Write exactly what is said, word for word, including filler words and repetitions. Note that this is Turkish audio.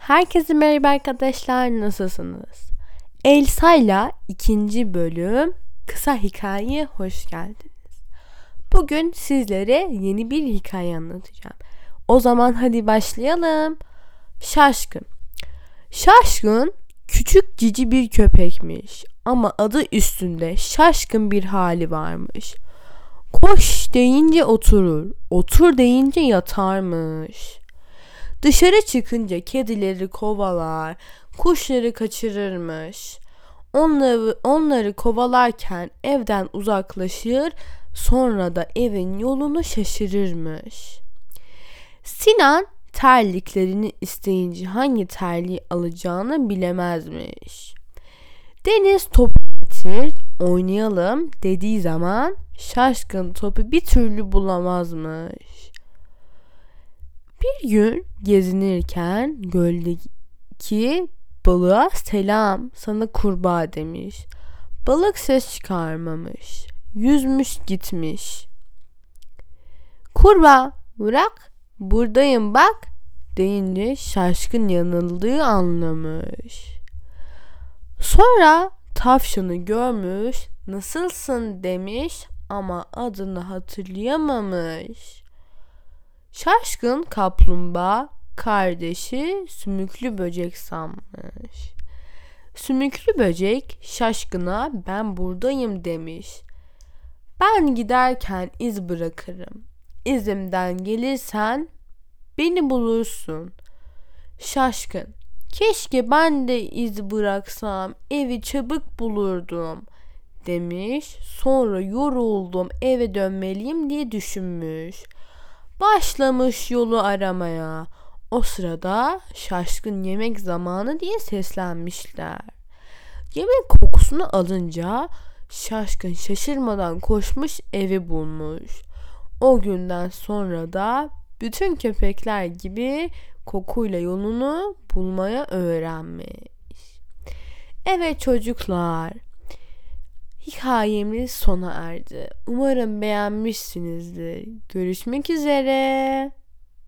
Herkese merhaba arkadaşlar, nasılsınız? Elsa'yla ikinci bölüm kısa hikayeye hoş geldiniz. Bugün sizlere yeni bir hikaye anlatacağım. O zaman hadi başlayalım. Şaşkın. Şaşkın küçük cici bir köpekmiş ama adı üstünde şaşkın bir hali varmış. Koş deyince oturur, otur deyince yatarmış. Dışarı çıkınca kedileri kovalar, kuşları kaçırırmış. Onları, onları kovalarken evden uzaklaşır, sonra da evin yolunu şaşırırmış. Sinan terliklerini isteyince hangi terliği alacağını bilemezmiş. Deniz topu getir, oynayalım dediği zaman şaşkın topu bir türlü bulamazmış. Bir gün gezinirken göldeki balığa selam, sana kurbağa demiş. Balık ses çıkarmamış. Yüzmüş gitmiş. Kurbağa bırak, buradayım bak deyince şaşkın yanıldığı anlamış. Sonra tavşanı görmüş, nasılsın demiş ama adını hatırlayamamış. Şaşkın kaplumbağa kardeşi sümüklü böcek sanmış. Sümüklü böcek şaşkına ben buradayım demiş. Ben giderken iz bırakırım. İzimden gelirsen beni bulursun. Şaşkın keşke ben de iz bıraksam evi çabuk bulurdum demiş. Sonra yoruldum eve dönmeliyim diye düşünmüş. Başlamış yolu aramaya. O sırada şaşkın yemek zamanı diye seslenmişler. Yemek kokusunu alınca şaşkın şaşırmadan koşmuş evi bulmuş. O günden sonra da bütün köpekler gibi kokuyla yolunu bulmaya öğrenmiş. Evet çocuklar, hikayemiz sona erdi. Umarım beğenmişsinizdir. Görüşmek üzere.